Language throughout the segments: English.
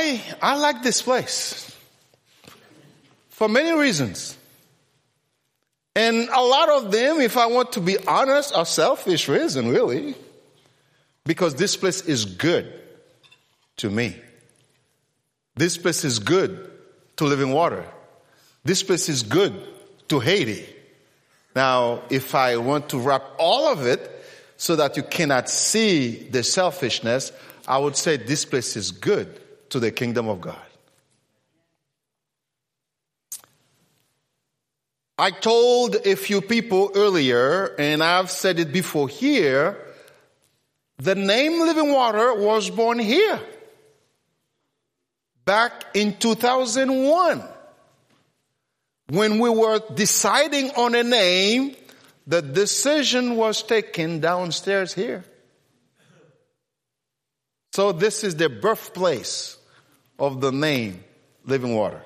I like this place for many reasons. And a lot of them, if I want to be honest, are selfish reasons, really. Because this place is good to me. This place is good to Living Water. This place is good to Haiti. Now, if I want to wrap all of it so that you cannot see the selfishness, I would say this place is good to the kingdom of God. I told a few people earlier, and I've said it before here, the name Living Water was born here. Back in 2001. When we were deciding on a name, the decision was taken downstairs here. So this is the birthplace of the name Living Water.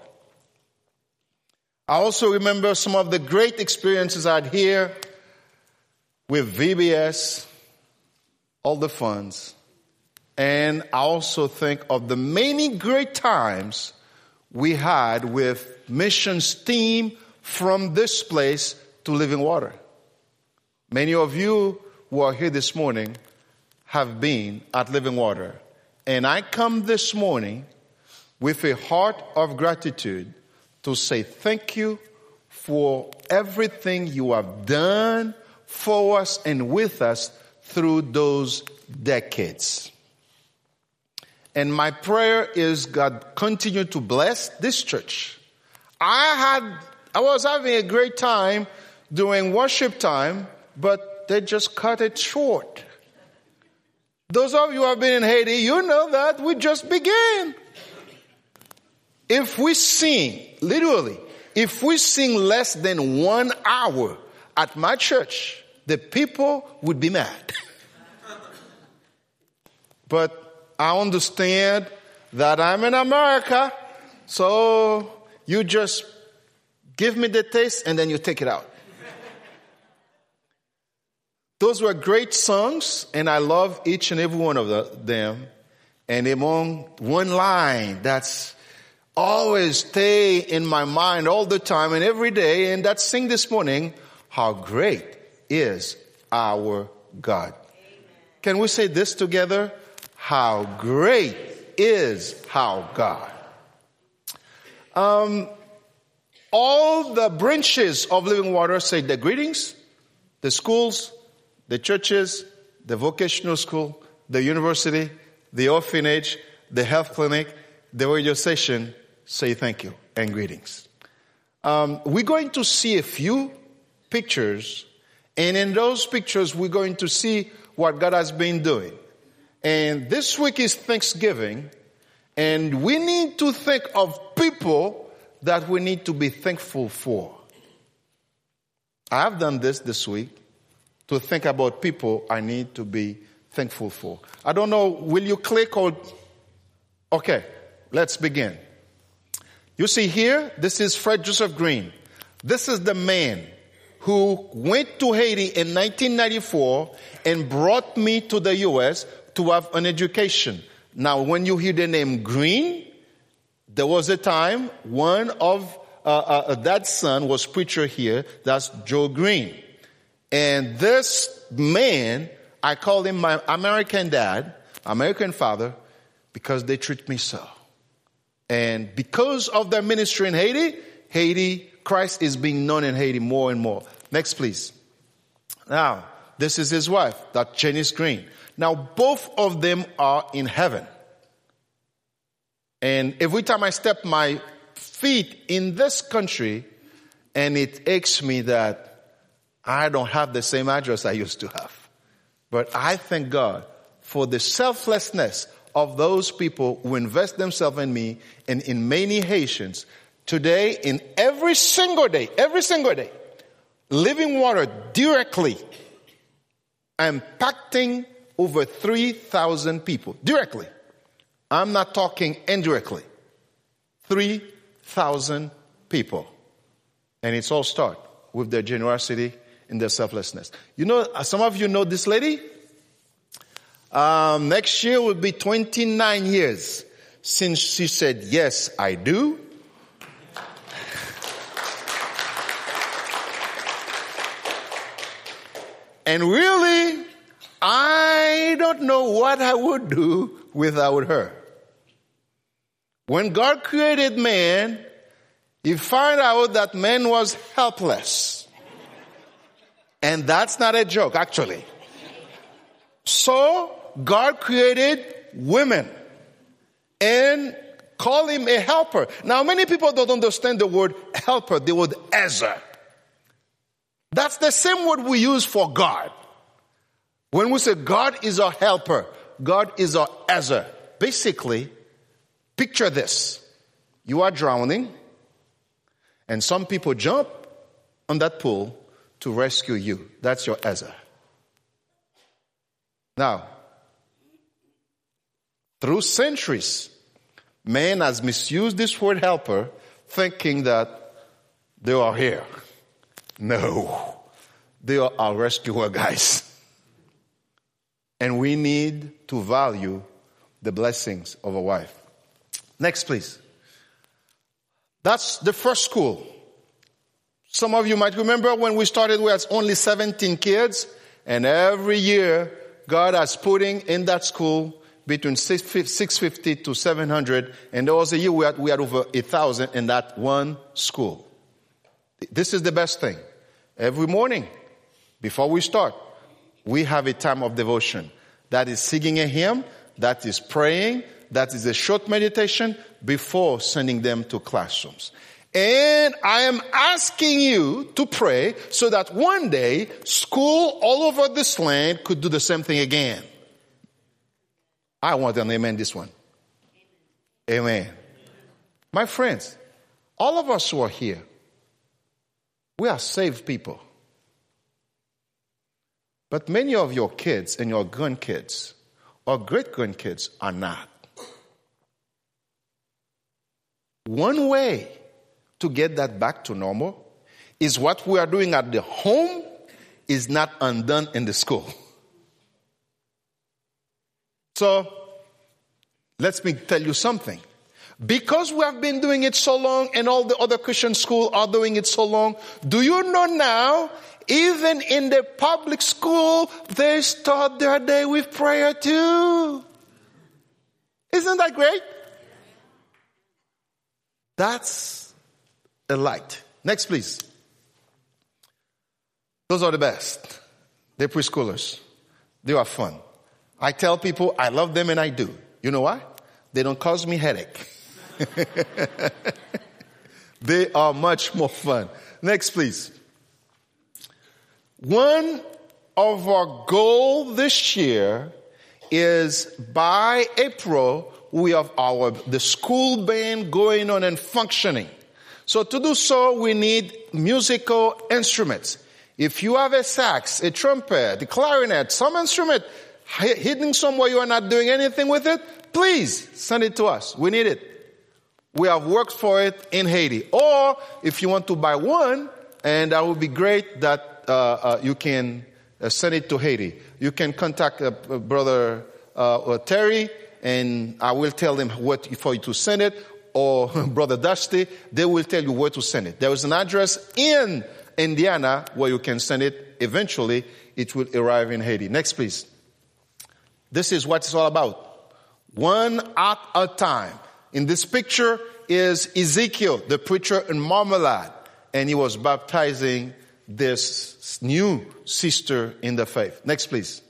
I also remember some of the great experiences I had here with VBS, all the funds. And I also think of the many great times we had with missions team from this place to Living Water. Many of you who are here this morning have been at Living Water. And I come this morning with a heart of gratitude to say thank you for everything you have done for us and with us through those decades. And my prayer is God continue to bless this church. I was having a great time during worship time, but they just cut it short. Those of you who have been in Haiti, you know that we just began. If we sing, literally, if we sing less than 1 hour at my church, the people would be mad. But I understand that I'm in America, so you just give me the taste and then you take it out. Those were great songs, and I love each and every one of them. And among one line that's always stay in my mind all the time and every day, and that's sing this morning, how great is our God. Amen. Can we say this together? How great is our God. All the branches of Living Water say the greetings, the schools, the churches, the vocational school, the university, the orphanage, the health clinic, the radio station say thank you and greetings. We're going to see a few pictures, and in those pictures we're going to see what God has been doing. And this week is Thanksgiving, and we need to think of people that we need to be thankful for. I have done this week, to think about people I need to be thankful for. I don't know, will you click or... Okay, let's begin. You see here, this is Fred Joseph Green. This is the man who went to Haiti in 1994 and brought me to the U.S. to have an education. Now, when you hear the name Green, there was a time one of dad's son was preacher here. That's Joe Green. And this man, I call him my American dad, American father, because they treat me so. And because of their ministry in Haiti, Christ is being known in Haiti more and more. Next, please. Now, this is his wife, that's Janice Green. Now, both of them are in heaven. And every time I step my feet in this country, and it aches me that I don't have the same address I used to have. But I thank God for the selflessness of those people who invest themselves in me and in many Haitians. Today, in every single day, Living Water directly impacting over 3,000 people. Directly. I'm not talking indirectly. 3,000 people. And it's all start with their generosity and their selflessness. You know, some of you know this lady. Next year will be 29 years since she said, yes, I do. And really, I don't know what I would do without her. When God created man, He found out that man was helpless. And that's not a joke, actually. So, God created women and called him a helper. Now, many people don't understand the word helper, the word Ezer. That's the same word we use for God. When we say God is our helper, God is our Ezer. Basically, picture this. You are drowning, and some people jump on that pool to rescue you. That's your Ezer. Now, through centuries, man has misused this word helper, thinking that they are here. No, they are our rescuer, guys. And we need to value the blessings of a wife. Next, please. That's the first school. Some of you might remember when we started, we had only 17 kids. And every year, God has putting in that school between 650 to 700. And there was a year we had over 1,000 in that one school. This is the best thing. Every morning, before we start, we have a time of devotion. That is singing a hymn, that is praying, that is a short meditation before sending them to classrooms. And I am asking you to pray so that one day school all over this land could do the same thing again. I want an amen this one. Amen. My friends, all of us who are here, we are saved people. But many of your kids and your grandkids or great-grandkids are not. One way to get that back to normal is what we are doing at the home is not undone in the school. So, let me tell you something. Because we have been doing it so long and all the other Christian schools are doing it so long, do you know now, even in the public school, they start their day with prayer too? Isn't that great? That's a light. Next, please. Those are the best. They're preschoolers. They are fun. I tell people I love them, and I do. You know why? They don't cause me headache. They are much more fun. Next, please. One of our goals this year is by April, we have the school band going on and functioning. So to do so, we need musical instruments. If you have a sax, a trumpet, a clarinet, some instrument hidden somewhere you are not doing anything with it, please send it to us. We need it. We have worked for it in Haiti. Or if you want to buy one, and that would be great that you can send it to Haiti. You can contact Brother Terry, and I will tell them for you to send it, or Brother Dusty. They will tell you where to send it. There is an address in Indiana where you can send it. Eventually, it will arrive in Haiti. Next, please. This is what it's all about. One at a time. In this picture is Ezekiel, the preacher in Marmalade, and he was baptizing this new sister in the faith. Next, please.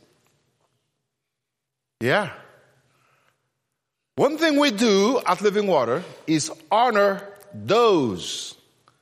Yeah. One thing we do at Living Water is honor those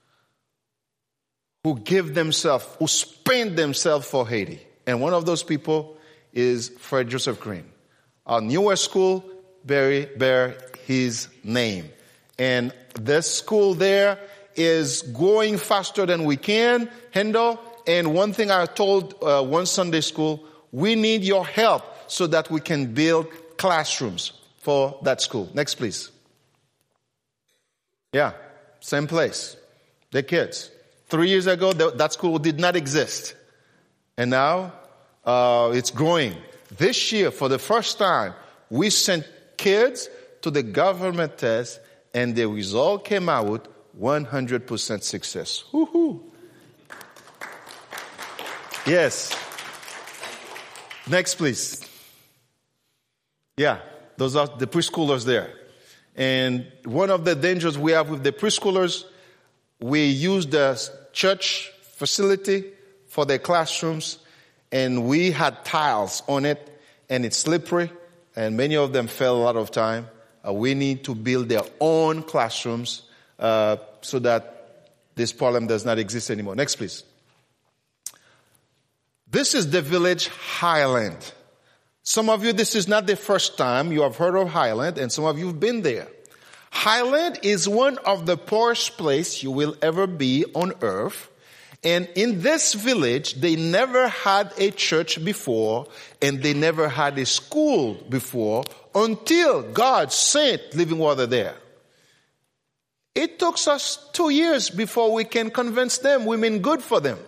who give themselves, who spend themselves for Haiti. And one of those people is Fred Joseph Green. Our newest school bear his name. And this school there is growing faster than we can handle. And one thing I told one Sunday school, we need your help so that we can build classrooms for that school. Next, please. Yeah, same place. The kids. 3 years ago, that school did not exist. And now it's growing. This year, for the first time, we sent kids to the government test, and the result came out 100% success. Woohoo! Yes. Next, please. Yeah, those are the preschoolers there. And one of the dangers we have with the preschoolers, we use the church facility for their classrooms, and we had tiles on it, and it's slippery, and many of them fell a lot of time. We need to build their own classrooms so that this problem does not exist anymore. Next, please. This is the village Highland. Some of you, this is not the first time you have heard of Highland, and some of you have been there. Highland is one of the poorest places you will ever be on earth. And in this village, they never had a church before, and they never had a school before, until God sent living water there. It took us 2 years before we can convince them we mean good for them.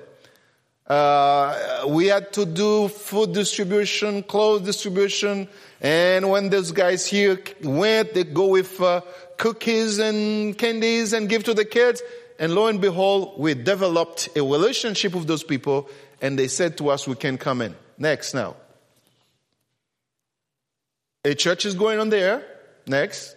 We had to do food distribution, clothes distribution, and when those guys here went, they go with cookies and candies and give to the kids. And lo and behold, we developed a relationship with those people, and they said to us, we can come in. Next now. A church is going on there. Next.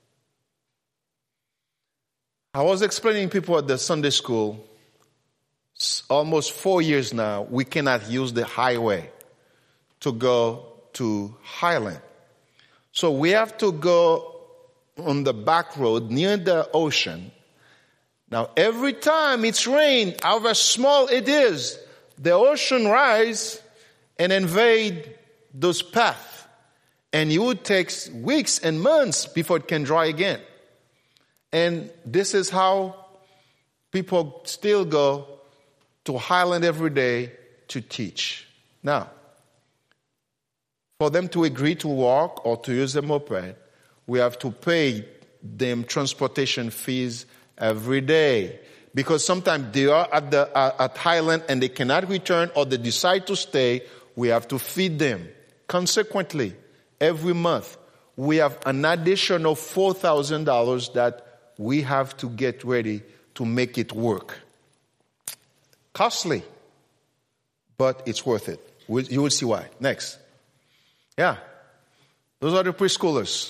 I was explaining people at the Sunday school, almost 4 years now, we cannot use the highway to go to Highland. So we have to go on the back road near the ocean. Now, every time it's rain, however small it is, the ocean rise and invade those paths. And it would take weeks and months before it can dry again. And this is how people still go to Highland every day to teach. Now, for them to agree to walk or to use a moped, we have to pay them transportation fees every day, because sometimes they are at Highland and they cannot return, or they decide to stay. We have to feed them. Consequently, every month we have an additional $4,000 that we have to get ready to make it work. Costly, but it's worth it. You will see why. Next. Yeah, those are the preschoolers.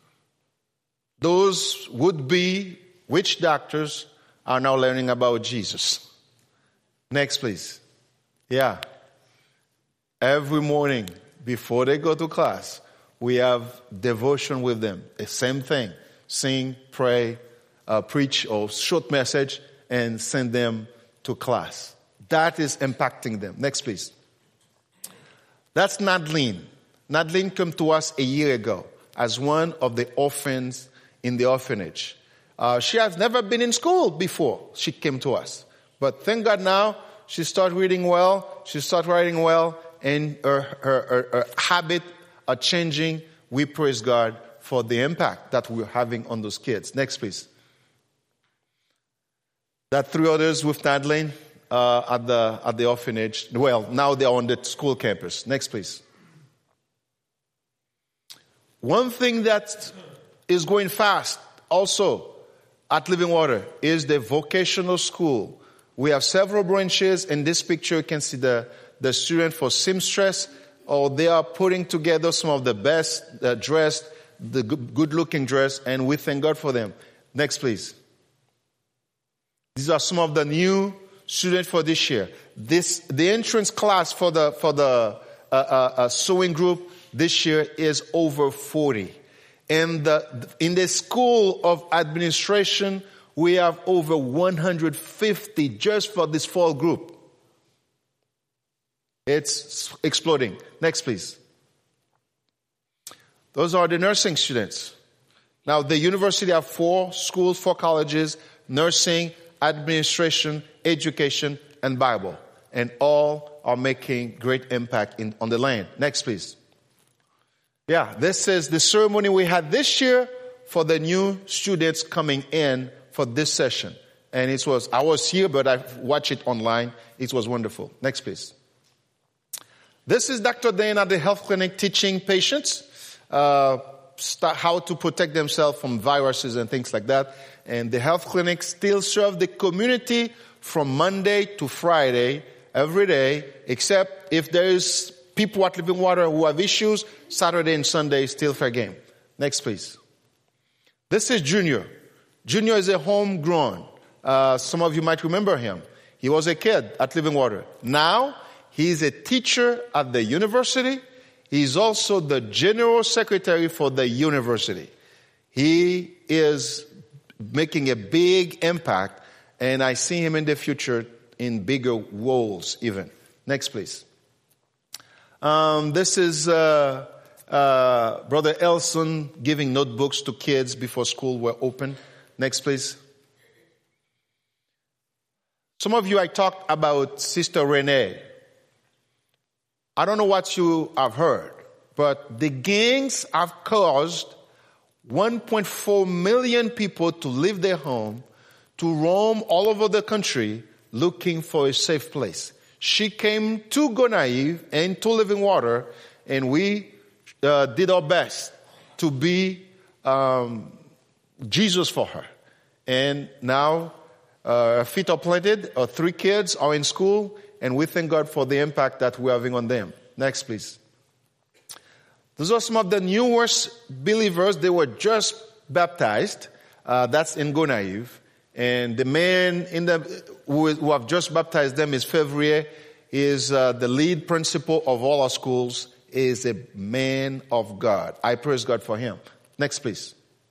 Those would-be witch doctors are now learning about Jesus. Next, please. Yeah. Every morning before they go to class, we have devotion with them. The same thing. Sing, pray, preach, or short message, and send them to class. That is impacting them. Next, please. That's Nadine. Nadine came to us a year ago as one of the orphans in the orphanage. She has never been in school before she came to us. But thank God now, she started reading well, she started writing well, and her habit are changing. We praise God for the impact that we're having on those kids. Next, please. That 3 others with Nadine at the orphanage. Well, now they're on the school campus. Next, please. One thing that is going fast also at Living Water is the vocational school. We have several branches. In this picture, you can see the student for seamstress. They are putting together some of the best dressed, the good-looking dress, and we thank God for them. Next, please. These are some of the new students for this year. The entrance class for the sewing group this year is over 40. And in the School of Administration, we have over 150 just for this fall group. It's exploding. Next, please. Those are the nursing students. Now, the university have 4 schools, 4 colleges: nursing, administration, education, and Bible. And all are making great impact on the land. Next, please. Yeah, this is the ceremony we had this year for the new students coming in for this session. And I was here, but I watched it online. It was wonderful. Next, please. This is Dr. Dane at the health clinic teaching patients. how to protect themselves from viruses and things like that. And the health clinics still serve the community from Monday to Friday, every day, except if there is people at Living Water who have issues, Saturday and Sunday is still fair game. Next, please. This is Junior. Junior is a homegrown. Some of you might remember him. He was a kid at Living Water. Now, he's a teacher at the university. He's also the general secretary for the university. He is making a big impact, and I see him in the future in bigger roles even. Next, please. This is Brother Elson giving notebooks to kids before school were open. Next, please. Some of you, I talked about Sister Renee. I don't know what you have heard, but the gangs have caused 1.4 million people to leave their home, to roam all over the country looking for a safe place. She came to Gonaive and to Living Water, and we did our best to be Jesus for her. And now her feet are planted, her 3 kids are in school, and we thank God for the impact that we're having on them. Next, please. Those are some of the newest believers. They were just baptized. That's in Gonaive. And the man who have just baptized them is Fevrier. He is the lead principal of all our schools. He is a man of God. I praise God for him. Next, please.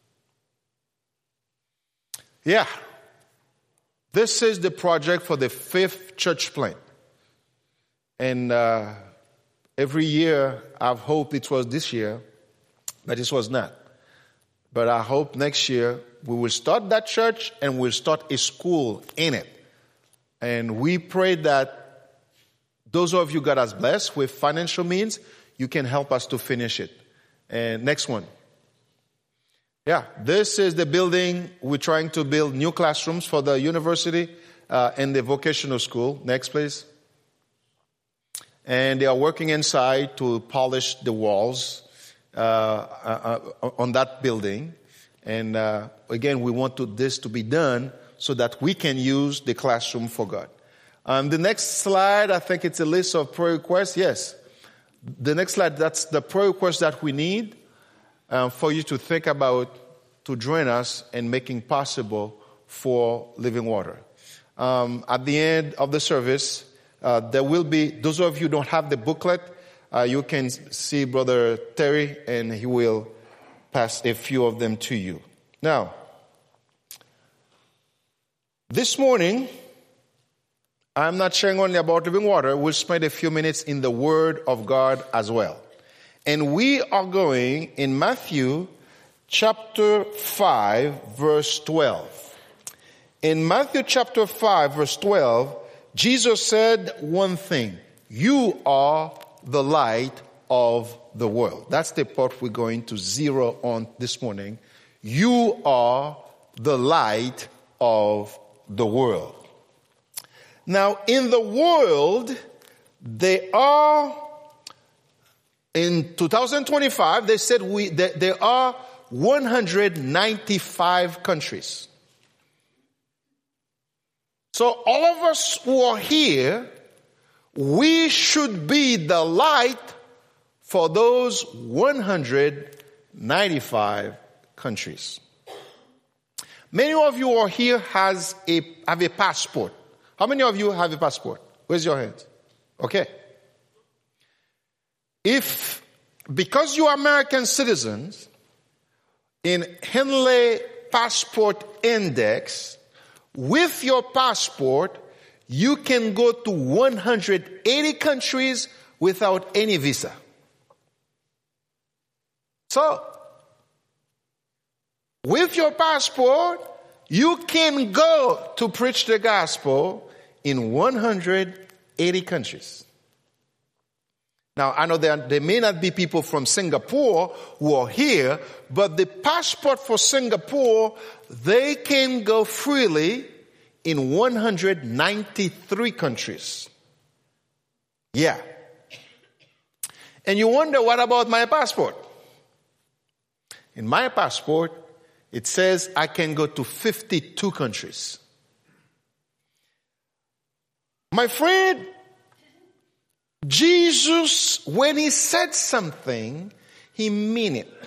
Yeah. This is the project for the 5th church plant. And every year I've hoped it was this year, but it was not. But I hope next year we will start that church and we'll start a school in it. And we pray that those of you God has blessed with financial means, you can help us to finish it. And next one. Yeah, this is the building. We're trying to build new classrooms for the university and the vocational school. Next, please. And they are working inside to polish the walls on that building. And again, we want this to be done so that we can use the classroom for God. The next slide, I think it's a list of prayer requests. Yes. The next slide, that's the prayer requests that we need for you to think about to join us in making possible for Living Water. At the end of the service, there will be, those of you who don't have the booklet, you can see Brother Terry and he will pass a few of them to you. Now, this morning, I'm not sharing only about Living Water. We'll spend a few minutes in the Word of God as well. And we are going in Matthew chapter 5, verse 12. In Matthew chapter 5, verse 12, Jesus said one thing: you are the light of the world. That's the part we're going to zero on this morning. You are the light of the world. Now, in the world, there are, in 2025, they said there are 195 countries. So all of us who are here, we should be the light for those 195 countries. Many of you who are here have a passport. How many of you have a passport? Raise your hands. Okay. Because you are American citizens, in Henley Passport Index, with your passport, you can go to 180 countries without any visa. So, with your passport, you can go to preach the gospel in 180 countries. Now, I know there may not be people from Singapore who are here, but the passport for Singapore, they can go freely in 193 countries. Yeah. And you wonder, what about my passport? In my passport, it says I can go to 52 countries. My friend, Jesus, when he said something, he meant it.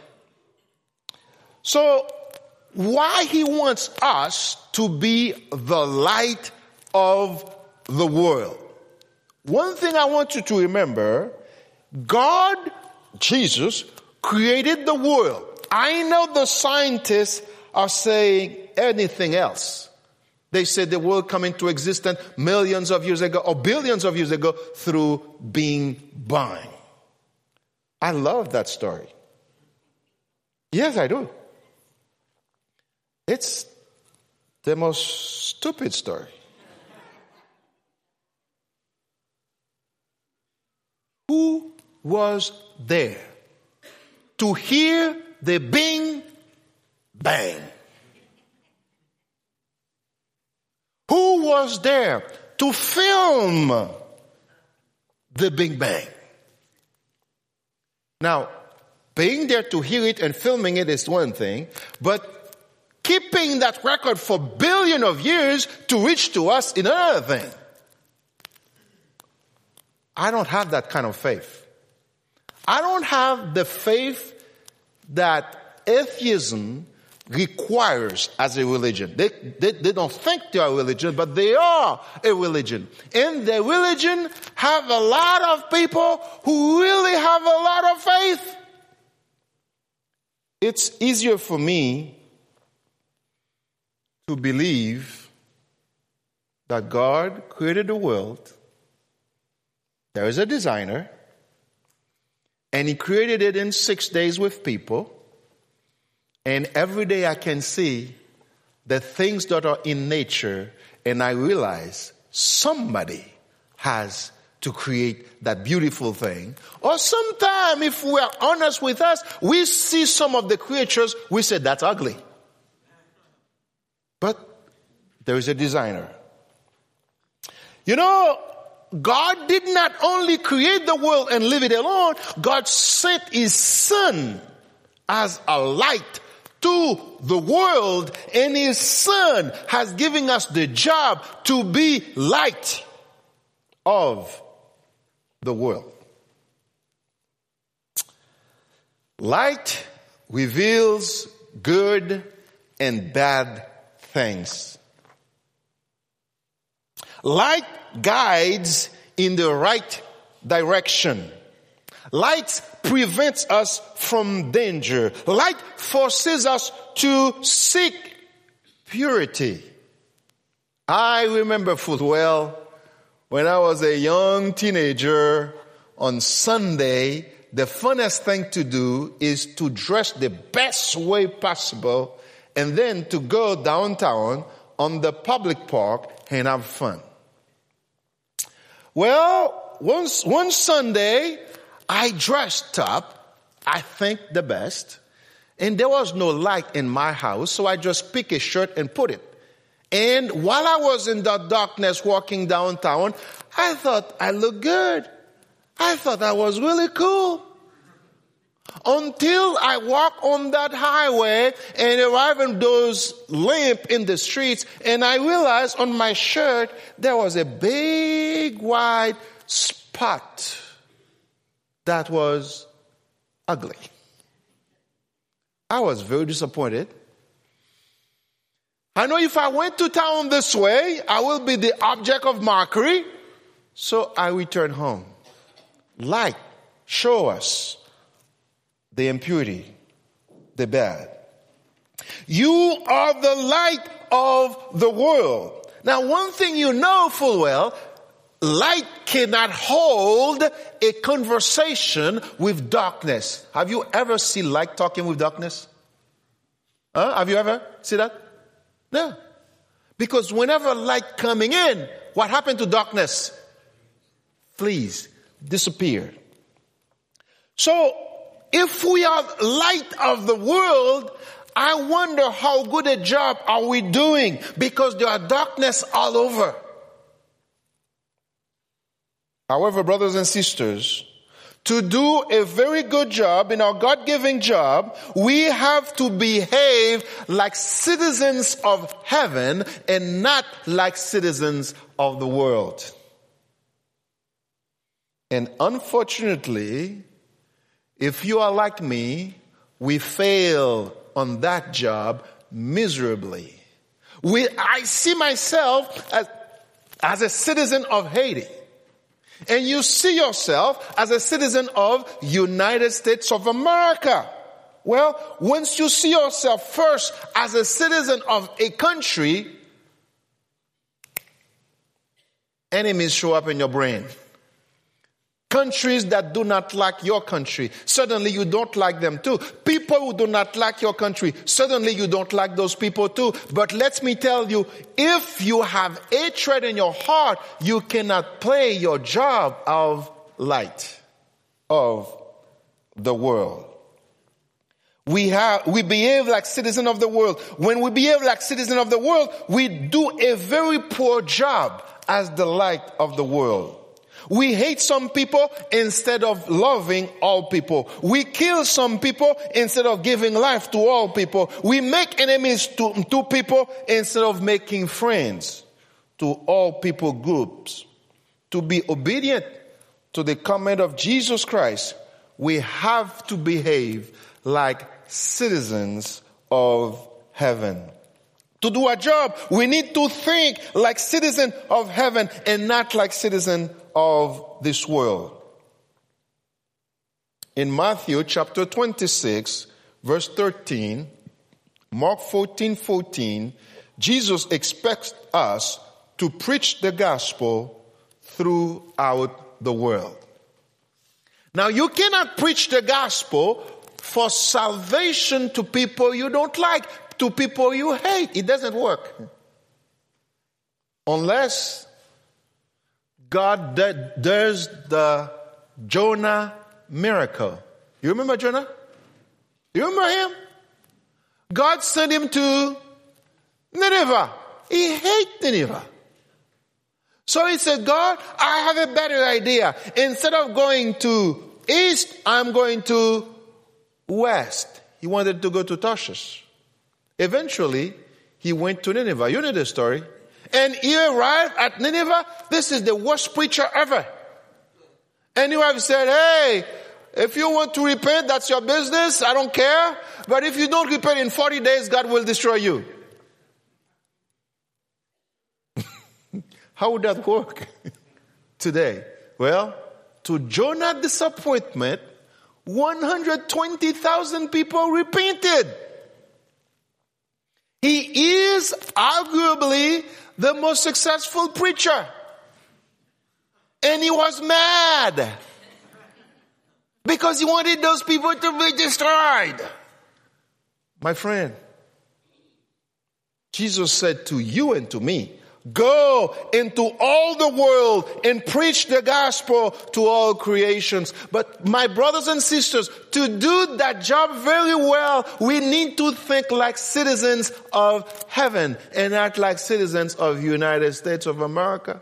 So, why he wants us to be the light of the world? One thing I want you to remember, God, Jesus, created the world. I know the scientists are saying anything else. They said the world came into existence millions of years ago or billions of years ago through Big Bang. I love that story. Yes, I do. It's the most stupid story. Who was there to hear the Big Bang? Who was there to film the Big Bang? Now, being there to hear it and filming it is one thing, but keeping that record for billions of years to reach to us is another thing. I don't have that kind of faith. I don't have the faith that atheism requires as a religion. They don't think they are a religion, but they are a religion. And the religion have a lot of people who really have a lot of faith. It's easier for me to believe that God created the world. There is a designer, and he created it in 6 days with people. And every day I can see the things that are in nature, and I realize somebody has to create that beautiful thing. Or sometime, if we are honest with us, we see some of the creatures, we say that's ugly. But there is a designer. You know, God did not only create the world and leave it alone, God sent his Son as a light to the world, and his Son has given us the job to be light of the world. Light reveals good and bad things. Light guides in the right direction. Light prevents us from danger. Light forces us to seek purity. I remember full well when I was a young teenager, on Sunday, the funnest thing to do is to dress the best way possible and then to go downtown on the public park and have fun. Well, one Sunday, I dressed up, I think the best, and there was no light in my house, so I just picked a shirt and put it. And while I was in the darkness walking downtown, I thought I looked good. I thought I was really cool. Until I walked on that highway and arrived in those lamps in the streets, and I realized on my shirt there was a big white spot that was ugly. I was very disappointed. I know if I went to town this way, I will be the object of mockery. So I returned home. Light, show us the impurity, the bad. You are the light of the world. Now, one thing you know full well, light cannot hold a conversation with darkness. Have you ever seen light talking with darkness? Have you ever seen that? No. Because whenever light coming in, what happened to darkness? Flees, disappear. So, if we are light of the world, I wonder how good a job are we doing, because there are darkness all over. However, brothers and sisters, to do a very good job in our God-given job, we have to behave like citizens of heaven and not like citizens of the world. And unfortunately, if you are like me, we fail on that job miserably. I see myself as a citizen of Haiti. And you see yourself as a citizen of United States of America. Well, once you see yourself first as a citizen of a country, enemies show up in your brain. Countries that do not like your country, suddenly you don't like them too. People who do not like your country, suddenly you don't like those people too. But let me tell you, if you have hatred in your heart, you cannot play your job of light of the world. We behave like citizens of the world. When we behave like citizens of the world, we do a very poor job as the light of the world. We hate some people instead of loving all people. We kill some people instead of giving life to all people. We make enemies to people instead of making friends to all people groups. To be obedient to the command of Jesus Christ, we have to behave like citizens of heaven. To do our job, we need to think like citizens of heaven and not like citizens of this world. In Matthew chapter 26, verse 13, Mark 14:14, Jesus expects us to preach the gospel throughout the world. Now, you cannot preach the gospel for salvation to people you don't like, to people you hate. It doesn't work. Unless God does the Jonah miracle. You remember Jonah? You remember him? God sent him to Nineveh. He hated Nineveh. So he said, God, I have a better idea. Instead of going to east, I'm going to west. He wanted to go to Tarshish. Eventually, he went to Nineveh. You know the story. And he arrived at Nineveh. This is the worst preacher ever. And you have said, hey, if you want to repent, that's your business. I don't care. But if you don't repent in 40 days, God will destroy you. How would that work today? Well, to Jonah's disappointment, 120,000 people repented. He is arguably the most successful preacher. And he was mad because he wanted those people to be destroyed. My friend, Jesus said to you and to me, go into all the world and preach the gospel to all creations. But my brothers and sisters, to do that job very well, we need to think like citizens of heaven and not like citizens of the United States of America.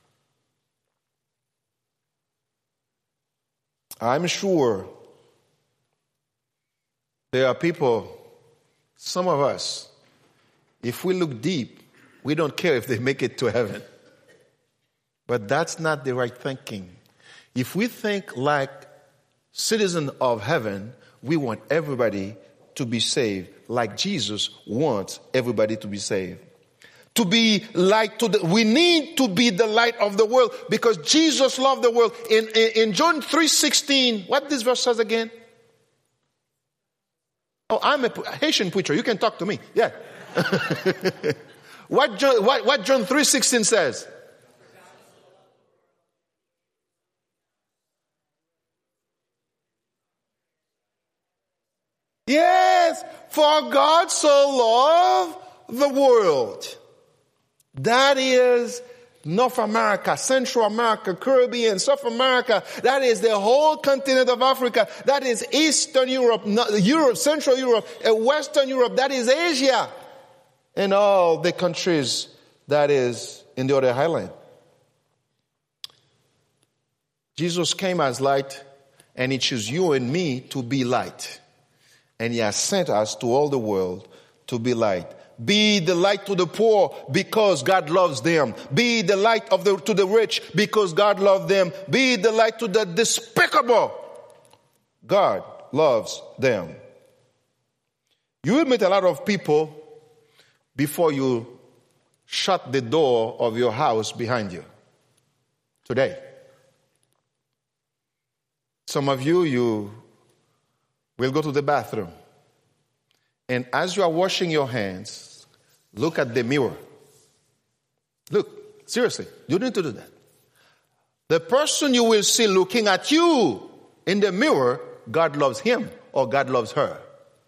I'm sure there are people, some of us, if we look deep, we don't care if they make it to heaven. But that's not the right thinking. If we think like citizens of heaven, we want everybody to be saved like Jesus wants everybody to be saved. To be light we need to be the light of the world because Jesus loved the world. In John 3:16, what this verse says again? Oh, I'm a Haitian preacher. You can talk to me. Yeah. What John 3:16 says? Yes, for God so loved the world. That is North America, Central America, Caribbean, South America. That is the whole continent of Africa. That is Eastern Europe, Central Europe, and Western Europe. That is Asia. And all the countries that is in the other highland. Jesus came as light And he chose you and me to be light. And he has sent us to all the world to be light. Be the light to the poor because God loves them. Be the light to the rich because God loves them. Be the light to the despicable. God loves them. You will meet a lot of people before you shut the door of your house behind you. Today. Some of you will go to the bathroom. And as you are washing your hands, look at the mirror. Look, seriously, you need to do that. The person you will see looking at you in the mirror, God loves him or God loves her.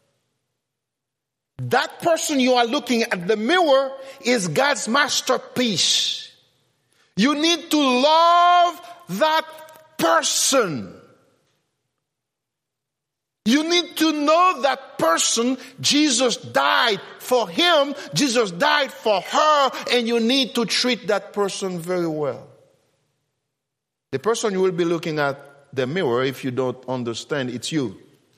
That person you are looking at the mirror is God's masterpiece. You need to love that person. You need to know that person. Jesus died for him. Jesus died for her. And you need to treat that person very well. The person you will be looking at the mirror, if you don't understand, it's you.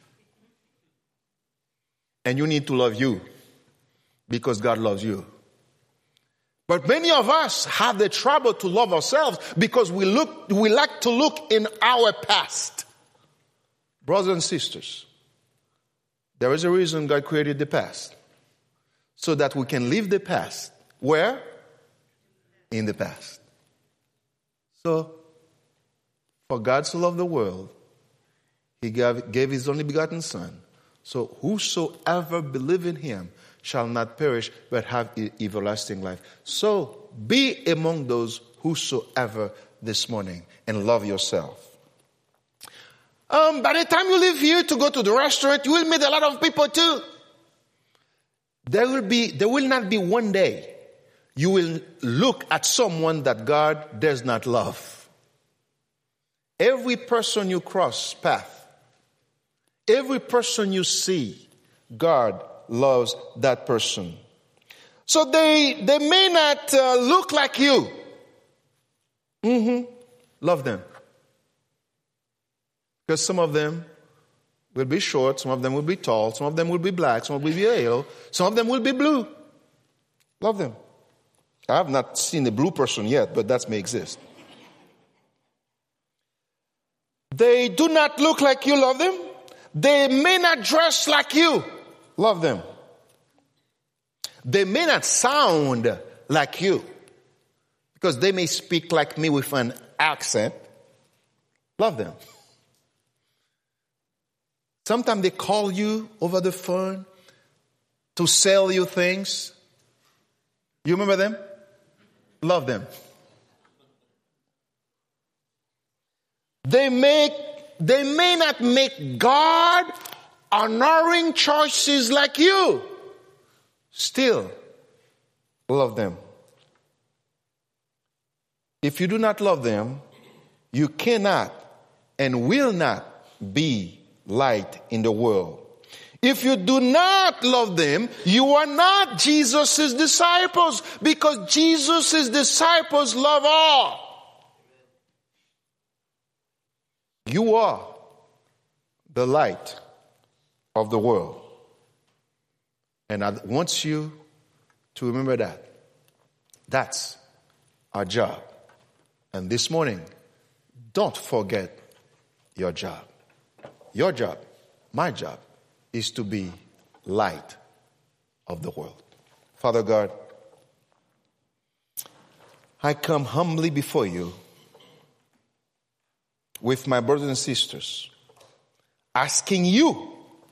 And you need to love you because God loves you. But many of us have the trouble to love ourselves because we like to look in our past. Brothers and sisters, there is a reason God created the past. So that we can live the past. Where? In the past. So, for God so loved the world, he gave his only begotten Son. So whosoever believe in him shall not perish but have everlasting life. So be among those whosoever this morning and love yourself. By the time you leave here to go to the restaurant, you will meet a lot of people too. There will not be one day you will look at someone that God does not love. Every person you cross path, every person you see, God loves that person. So they may not look like you. Love them. Because some of them will be short, some of them will be tall, some of them will be black, some will be yellow, some of them will be blue. Love them. I have not seen a blue person yet, but that may exist. They do not look like you, love them. They may not dress like you, love them. They may not sound like you, because they may speak like me with an accent, love them. Sometimes they call you over the phone to sell you things. You remember them? Love them. They may not make God honoring choices like you. Still, love them. If you do not love them, you cannot and will not be light in the world. If you do not love them, you are not Jesus' disciples, because Jesus' disciples love all. You are the light of the world. And I want you to remember that. That's our job. And this morning, don't forget your job. Your job, my job, is to be light of the world. Father God, I come humbly before you with my brothers and sisters, asking you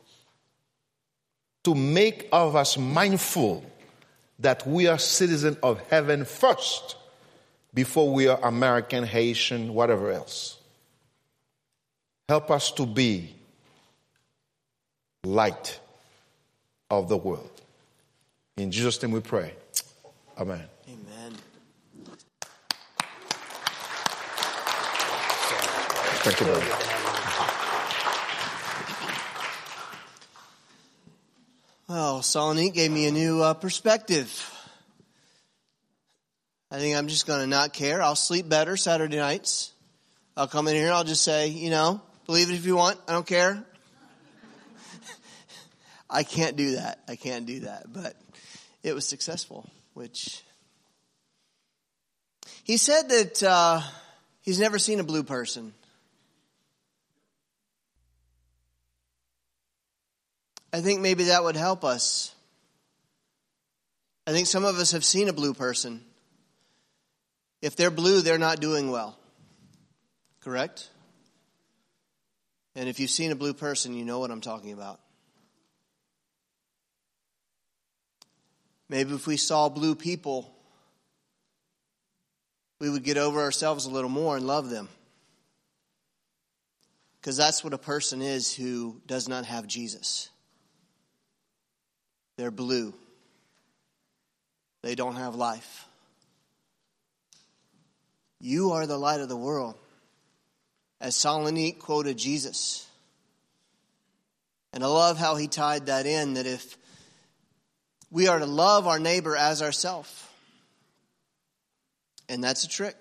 to make of us mindful that we are citizens of heaven first before we are American, Haitian, whatever else. Help us to be light of the world. In Jesus' name we pray. Amen. Amen. Thank you, brother. Well, Solonique gave me a new perspective. I think I'm just going to not care. I'll sleep better Saturday nights. I'll come in here, I'll just say, Believe it if you want. I don't care. I can't do that. But it was successful, which... He said that he's never seen a blue person. I think maybe that would help us. I think some of us have seen a blue person. If they're blue, they're not doing well. Correct? And if you've seen a blue person, you know what I'm talking about. Maybe if we saw blue people, we would get over ourselves a little more and love them. Because that's what a person is who does not have Jesus. They're blue. They don't have life. You are the light of the world. As Salonique quoted Jesus. And I love how he tied that in, that if we are to love our neighbor as ourselves. And that's a trick.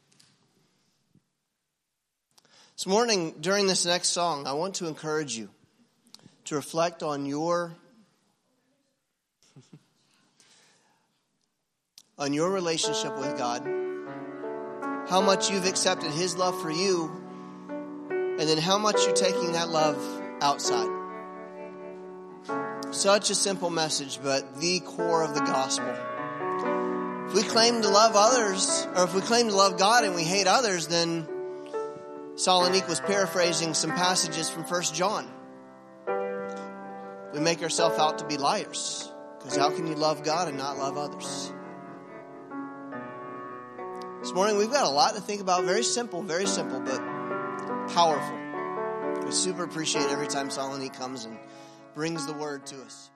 This morning, during this next song, I want to encourage you to reflect on your relationship with God, how much you've accepted His love for you, and then how much you're taking that love outside. Such a simple message, but the core of the gospel. If we claim to love others, or if we claim to love God and we hate others, then Salonique was paraphrasing some passages from 1 John. We make ourselves out to be liars. Because how can you love God and not love others? This morning we've got a lot to think about. Very simple, but powerful. I super appreciate every time Salonique comes and brings the word to us.